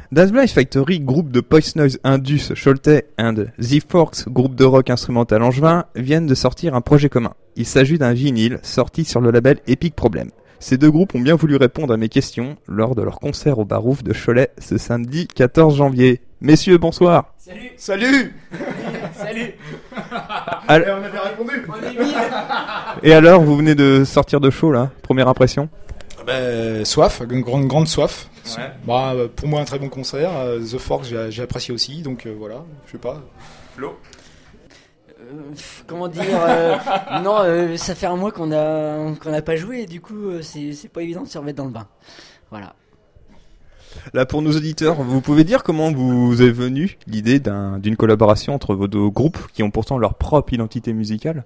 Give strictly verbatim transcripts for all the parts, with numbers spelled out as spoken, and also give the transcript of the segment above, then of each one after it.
Das Blind Factory, groupe de Poison Noise Indus Choletais and The Forks, groupe de rock instrumental angevin, viennent de sortir un projet commun. Il s'agit d'un vinyle sorti sur le label Epic Problem. Ces deux groupes ont bien voulu répondre à mes questions lors de leur concert au Barouf de Cholet ce samedi quatorze janvier. Messieurs, bonsoir. Salut. Salut. Salut. Al- Et on avait répondu. On est mille. Et alors, vous venez de sortir de show là, première impression? Ben, soif, une grande, grande soif. Ouais. Bah, pour moi, un très bon concert. The Forks, j'ai, j'ai apprécié aussi, donc euh, voilà, je sais pas. Flo. Euh, comment dire euh, Non, euh, ça fait un mois qu'on a qu'on n'a pas joué, et du coup, euh, c'est c'est pas évident de se remettre dans le bain. Voilà. Là, pour nos auditeurs, vous pouvez dire comment vous est venue l'idée d'un, d'une collaboration entre vos deux groupes qui ont pourtant leur propre identité musicale?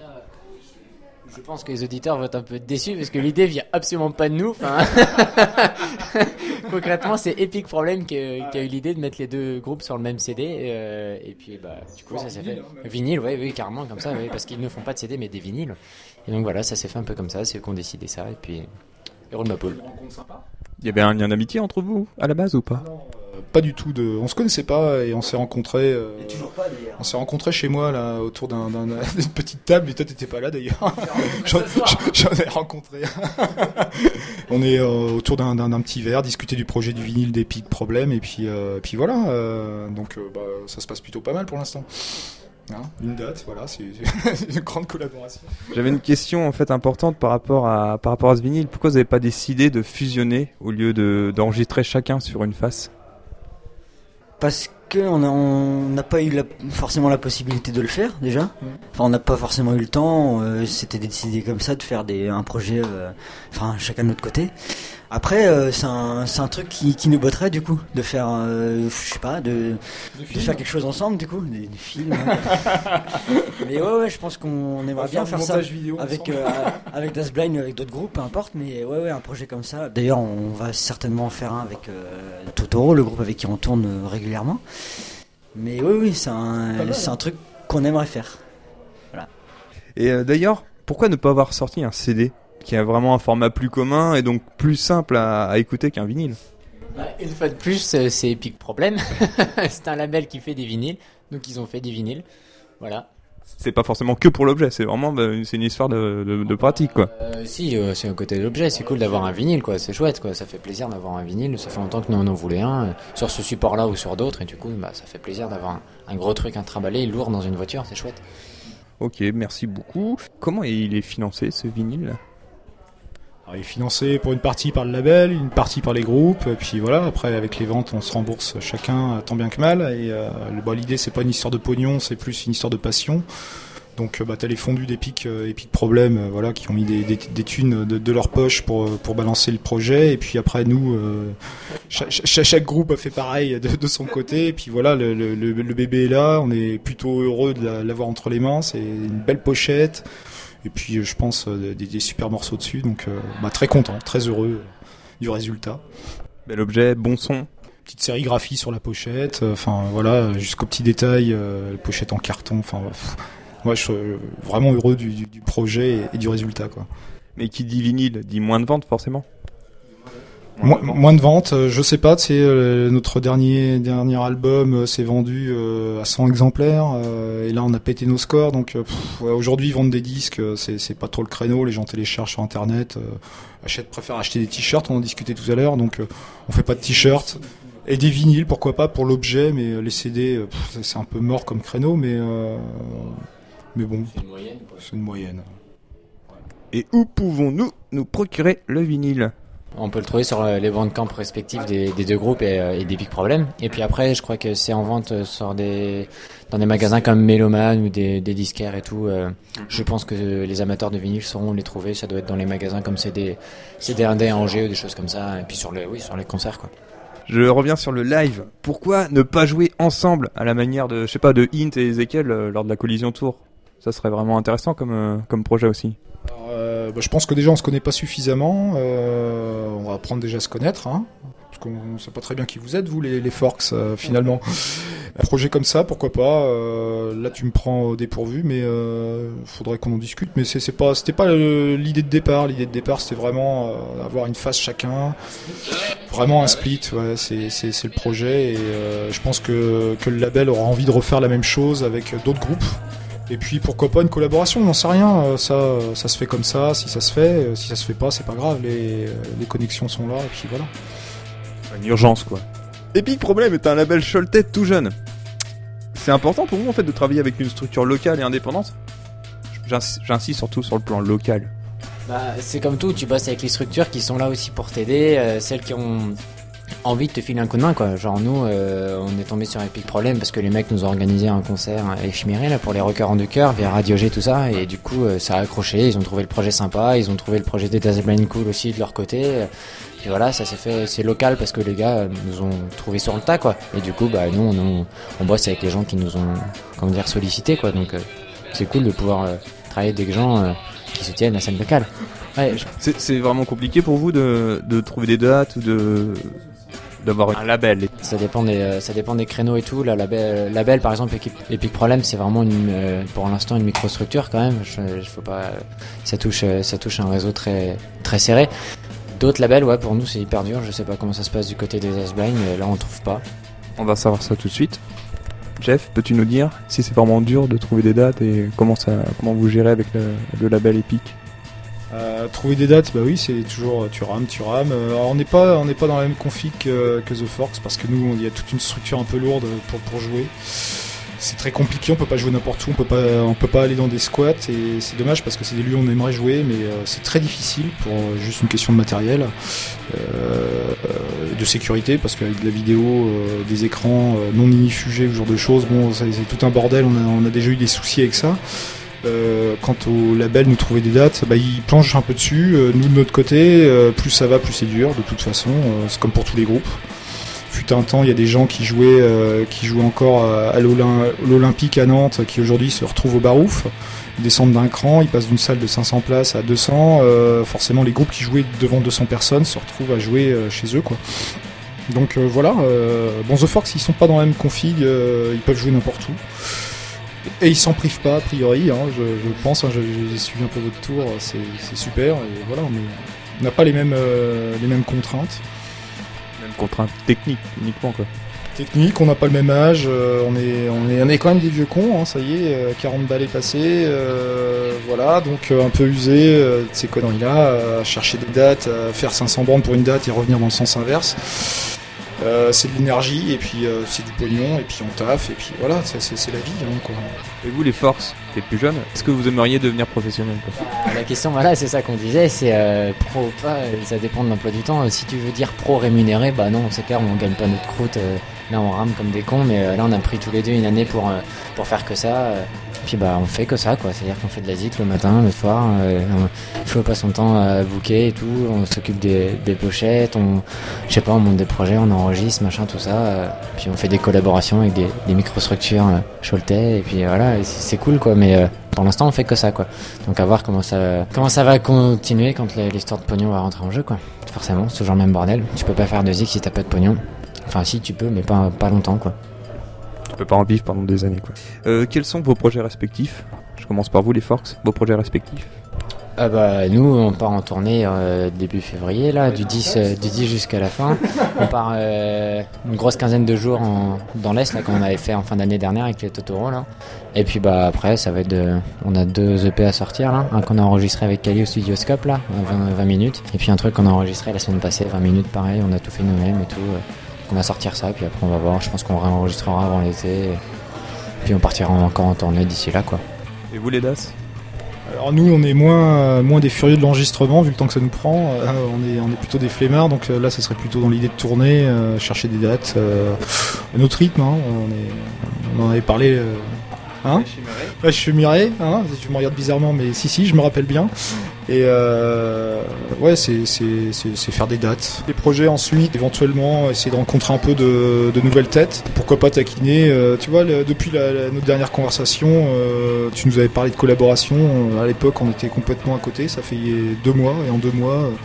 Je pense que les auditeurs vont être un peu déçus parce que l'idée vient absolument pas de nous. Enfin, concrètement, c'est Epic Problem qui a, qui a eu l'idée de mettre les deux groupes sur le même C D. Euh, et puis, bah, du coup, ça s'est fait. Vinyle, ouais, oui, carrément, comme ça, ouais, parce qu'ils ne font pas de C D mais des vinyles. Et donc voilà, ça s'est fait un peu comme ça. C'est eux qui ont décidé ça. Et puis, heureux de ma poule. Il y avait un lien d'amitié entre vous à la base ou pas? Non, euh, pas du tout. De... On se connaissait pas et on s'est rencontrés. Euh... Et toujours pas d'ailleurs. On s'est rencontrés chez moi là, autour d'un, d'un, d'une petite table. Et toi, t'étais pas là d'ailleurs. j'en, j'en ai rencontré. On est euh, autour d'un, d'un, d'un petit verre, discuter du projet du vinyle d'Epic Problem et puis, euh, puis voilà. Euh, donc, euh, bah, ça se passe plutôt pas mal pour l'instant. Hein, une date, voilà, c'est, c'est une grande collaboration. J'avais une question en fait importante par rapport à par rapport à ce vinyle. Pourquoi vous n'avez pas décidé de fusionner au lieu de d'enregistrer chacun sur une face? Parce qu'on n'a on n'a pas eu la, forcément la possibilité de le faire déjà. Enfin, on n'a pas forcément eu le temps. Euh, c'était décidé comme ça de faire des, un projet, euh, enfin chacun de notre côté. Après, euh, c'est un c'est un truc qui, qui nous botterait du coup de faire, euh, je sais pas, de, de faire quelque chose ensemble du coup, des, des films. Hein. Mais ouais, ouais, je pense qu'on aimerait bien faire, faire ça avec euh, avec Das Blind, avec d'autres groupes, peu importe. Mais ouais, ouais, un projet comme ça. D'ailleurs, on va certainement en faire un avec euh, Totoro, le groupe avec qui on tourne euh, régulièrement. Mais oui, oui, c'est un c'est un truc qu'on aimerait faire. Voilà. Et euh, d'ailleurs, pourquoi ne pas avoir sorti un C D qui a vraiment un format plus commun et donc plus simple à, à écouter qu'un vinyle? Bah, une fois de plus, c'est Epic Problem. C'est un label qui fait des vinyles, donc ils ont fait des vinyles. Voilà. C'est pas forcément que pour l'objet, c'est vraiment bah, c'est une histoire de, de, de pratique quoi. Euh, si, euh, c'est un côté de l'objet, c'est cool d'avoir un vinyle quoi, c'est chouette quoi, ça fait plaisir d'avoir un vinyle, ça fait longtemps que nous on en voulait un, euh, sur ce support-là ou sur d'autres, et du coup bah, ça fait plaisir d'avoir un, un gros truc, un trimballé lourd dans une voiture, c'est chouette. Ok, merci beaucoup. Comment il est financé ce vinyle? Alors, il est financé pour une partie par le label, une partie par les groupes, et puis voilà, après avec les ventes on se rembourse chacun tant bien que mal, et euh, bah, l'idée c'est pas une histoire de pognon, c'est plus une histoire de passion. Donc bah, t'as les fondus d'Epic euh, Epic Problem, euh, voilà, qui ont mis des, des, des thunes de, de leur poche pour, pour balancer le projet, et puis après nous, euh, chaque, chaque, chaque groupe a fait pareil de, de son côté, et puis voilà, le, le, le bébé est là, on est plutôt heureux de la, l'avoir entre les mains, c'est une belle pochette. Et puis je pense euh, des, des super morceaux dessus, donc euh, bah, très content, très heureux euh, du résultat. Bel objet, bon son. Petite sérigraphie sur la pochette, enfin euh, voilà, jusqu'aux petits détails, euh, pochette en carton, enfin moi je suis euh, vraiment heureux du, du, du projet et, et du résultat quoi. Mais qui dit vinyle dit moins de ventes forcément. Moins, moins de ventes, euh, je sais pas, c'est euh, notre dernier dernier album euh, s'est vendu euh, à cent exemplaires euh, et là on a pété nos scores, donc euh, pff, ouais, aujourd'hui vendre des disques euh, c'est c'est pas trop le créneau, les gens téléchargent sur internet, euh, achètent, préfèrent acheter des t-shirts, on en discutait tout à l'heure, donc euh, on fait pas de t-shirts et des vinyles pourquoi pas pour l'objet, mais euh, les C D euh, pff, c'est un peu mort comme créneau, mais euh, mais bon, C'est une moyenne quoi. C'est une moyenne. Et où pouvons-nous nous procurer le vinyle? On peut le trouver sur les bandcamps respectifs des, des deux groupes et, et d'Epic Problem. Et puis après, je crois que c'est en vente sur des, dans des magasins comme Méloman ou des, des disquaires et tout. Euh, je pense que les amateurs de vinyle sauront les trouver. Ça doit être dans les magasins comme C D, C D indé à Angers ou des choses comme ça. Et puis sur les, oui, sur les concerts, quoi. Je reviens sur le live. Pourquoi ne pas jouer ensemble à la manière de, je sais pas, de Hint et Ezekiel euh, lors de la collision tour? Ça serait vraiment intéressant comme, euh, comme projet aussi. Alors, euh, bah, je pense que déjà on se connaît pas suffisamment. Euh, on va apprendre déjà à se connaître, hein, parce qu'on sait pas très bien qui vous êtes, vous, les, les Forks, euh, finalement. Un projet comme ça, pourquoi pas. Euh, là, tu me prends au dépourvu, mais euh, faudrait qu'on en discute. Mais c'est, c'est pas, c'était pas le, l'idée de départ. L'idée de départ, c'était vraiment euh, avoir une phase chacun, vraiment un split. Ouais, c'est, c'est, c'est le projet. Et euh, je pense que, que le label aura envie de refaire la même chose avec d'autres groupes. Et puis pourquoi pas une collaboration, on n'en sait rien. Ça, ça se fait comme ça. Si ça se fait, si ça se fait pas, c'est pas grave. Les, les connexions sont là. Et puis voilà. Une urgence, quoi. Epic Problem est un label choletais tout jeune. C'est important pour vous en fait de travailler avec une structure locale et indépendante. J'insiste, j'insiste surtout sur le plan local. Bah, c'est comme tout, tu bosses avec les structures qui sont là aussi pour t'aider, euh, celles qui ont envie de te filer un coup de main, quoi. Genre nous, euh, on est tombé sur Epic Problem parce que les mecs nous ont organisé un concert éphéméré là pour les rockers en deux cœurs via Radio G, tout ça, et du coup euh, ça a accroché. Ils ont trouvé le projet sympa, ils ont trouvé le projet des Blind Cool aussi de leur côté. Et voilà, ça s'est fait, c'est local parce que les gars nous ont trouvé sur le tas, quoi. Et du coup, bah nous, on, on bosse avec les gens qui nous ont, comment dire, sollicités, quoi. Donc euh, c'est cool de pouvoir euh, travailler avec des gens euh, qui soutiennent la scène locale. Ouais, je... c'est, c'est vraiment compliqué pour vous de, de trouver des dates ou de d'avoir un label. Ça dépend des, euh, ça dépend des créneaux et tout. La label, label par exemple, Epic, Epic Problem, c'est vraiment une, euh, pour l'instant une microstructure quand même. Je, je faut pas, ça touche, ça touche un réseau très, très serré. D'autres labels, ouais, pour nous c'est hyper dur. Je sais pas comment ça se passe du côté des Asblind, mais là on trouve pas. On va savoir ça tout de suite. Jeff, peux-tu nous dire si c'est vraiment dur de trouver des dates et comment ça, comment vous gérez avec le, le label Epic? Euh, trouver des dates, bah oui, c'est toujours tu rames, tu rames. Alors on n'est pas, on n'est pas dans la même config que, que The Forks parce que nous, il y a toute une structure un peu lourde pour pour jouer. C'est très compliqué, on peut pas jouer n'importe où, on peut pas, on peut pas aller dans des squats et c'est dommage parce que c'est des lieux où on aimerait jouer, mais euh, c'est très difficile pour euh, juste une question de matériel, euh, de sécurité parce qu'avec de la vidéo, euh, des écrans euh, non inifugés, ce genre de choses, bon, ça, c'est tout un bordel. On a, on a déjà eu des soucis avec ça. Euh, quant au label, nous trouver des dates, bah, ils planchent un peu dessus. Euh, nous de notre côté, euh, plus ça va, plus c'est dur. De toute façon, euh, c'est comme pour tous les groupes. Fut un temps, il y a des gens qui jouaient, euh, qui jouaient encore à, à l'Olymp- l'Olympique à Nantes, qui aujourd'hui se retrouvent au Barouf. Ils descendent d'un cran, ils passent d'une salle de cinq cents places à deux cents. Euh, forcément, les groupes qui jouaient devant deux cents personnes se retrouvent à jouer euh, chez eux, quoi. Donc euh, voilà. Euh, bon, The Forks, ils sont pas dans la même config, euh, ils peuvent jouer n'importe où. Et ils s'en privent pas, a priori, hein, je, je pense, hein, j'ai suivi un peu votre tour, c'est, c'est super, et voilà, on est, on n'a pas les mêmes, euh, les mêmes contraintes. Même contraintes techniques uniquement, quoi. Technique, on n'a pas le même âge, euh, on, est, on, est, on est quand même des vieux cons, hein, ça y est, euh, quarante balles est passées, euh, voilà, donc euh, un peu usé euh, de ces conneries-là, à chercher des dates, à faire cinq cents bandes pour une date et revenir dans le sens inverse. Euh, c'est de l'énergie et puis euh, c'est du pognon et puis on taffe et puis voilà, c'est, c'est, c'est la vie, hein, quoi. Et vous les Forks, t'es plus jeune, est-ce que vous aimeriez devenir professionnel, quoi? La question, voilà, c'est ça qu'on disait, c'est euh, pro ou pas, ça dépend de l'emploi du temps. Si tu veux dire pro rémunéré, bah non, c'est clair, on gagne pas notre croûte. Euh, là, on rame comme des cons, mais euh, là, on a pris tous les deux une année pour euh, pour faire que ça. Euh, puis bah, on fait que ça, quoi. C'est-à-dire qu'on fait de la zik le matin, le soir. Euh, on faut pas son temps à booker et tout. On s'occupe des, des pochettes. On, je sais pas, on monte des projets, on enregistre, machin, tout ça. Euh, puis on fait des collaborations avec des, des microstructures euh, Choletais. Et puis voilà, et c'est, c'est cool, quoi. Mais euh, pour l'instant, on fait que ça, quoi. Donc à voir comment ça, comment ça va continuer quand l'histoire de pognon va rentrer en jeu, quoi. Forcément, c'est toujours le même bordel. Tu peux pas faire de zik si t'as pas de pognon. Enfin, si tu peux, mais pas pas longtemps, quoi. Tu peux pas en vivre pendant des années, quoi. Euh, quels sont vos projets respectifs? Je commence par vous, les Forks. Vos projets respectifs? Ah bah nous on part en tournée euh, début février là, du dix, euh, du dix jusqu'à la fin. On part euh, une grosse quinzaine de jours en, dans l'Est là qu'on avait fait en fin d'année dernière avec les Totoro là. Et puis bah après ça va être de, on a deux E P à sortir là, un qu'on a enregistré avec Kali au Studioscope là, vingt, vingt minutes. Et puis un truc qu'on a enregistré la semaine passée, vingt minutes pareil, on a tout fait nous-mêmes et tout. On va sortir ça, puis après on va voir, je pense qu'on réenregistrera avant l'été. Puis on partira encore en tournée d'ici là quoi. Et vous les Das? Alors nous on est moins, moins des furieux de l'enregistrement vu le temps que ça nous prend, euh, on, est, on est plutôt des flemmards, donc euh, là ça serait plutôt dans l'idée de tourner, euh, chercher des dates, euh, à notre rythme, hein, on, est, on en avait parlé, euh, hein, ouais, je suis miré, hein, tu me regardes bizarrement mais si si je me rappelle bien, et euh, ouais c'est, c'est, c'est, c'est faire des dates, des projets ensuite, éventuellement essayer de rencontrer un peu de, de nouvelles têtes, pourquoi pas taquiner, euh, tu vois le, depuis la, la, notre dernière conversation, euh, tu nous avais parlé de collaboration, euh, à l'époque on était complètement à côté, ça fait deux mois et en deux mois euh,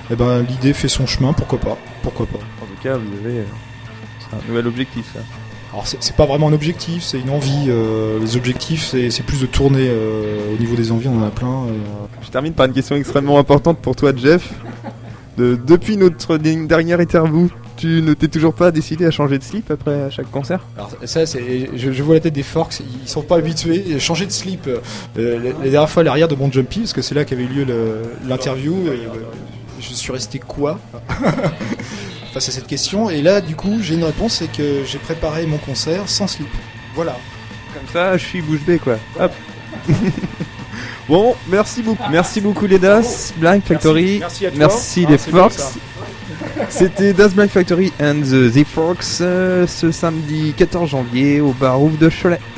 eh ben, l'idée fait son chemin, pourquoi pas, pourquoi pas. En tout cas, vous avez... Euh, c'est un nouvel objectif, ça. Alors c'est, c'est pas vraiment un objectif, c'est une envie. Euh, les objectifs, c'est, c'est plus de tourner. Euh, au niveau des envies, on en a plein. Et, euh... Je termine par une question extrêmement importante pour toi, Jeff. De, depuis notre dernière interview, tu ne t'es toujours pas décidé à changer de slip après chaque concert? Alors ça, c'est, je, je vois la tête des Forks, ils sont pas habitués. Changer de slip, euh, la, la dernière fois à l'arrière de Bon Jumpy, parce que c'est là qu'avait eu lieu le, l'interview, et, euh, je suis resté quoi face à cette question, et là du coup j'ai une réponse, c'est que j'ai préparé mon concert sans slip. Voilà. Comme ça, je suis bouche bée, quoi. Hop. Bon, merci beaucoup, merci beaucoup les Das, Blind Factory, merci, merci, à toi. merci ah, les Forks. C'était Das Blind Factory and the, the Forks euh, ce samedi quatorze janvier au bar Ouf de Cholet.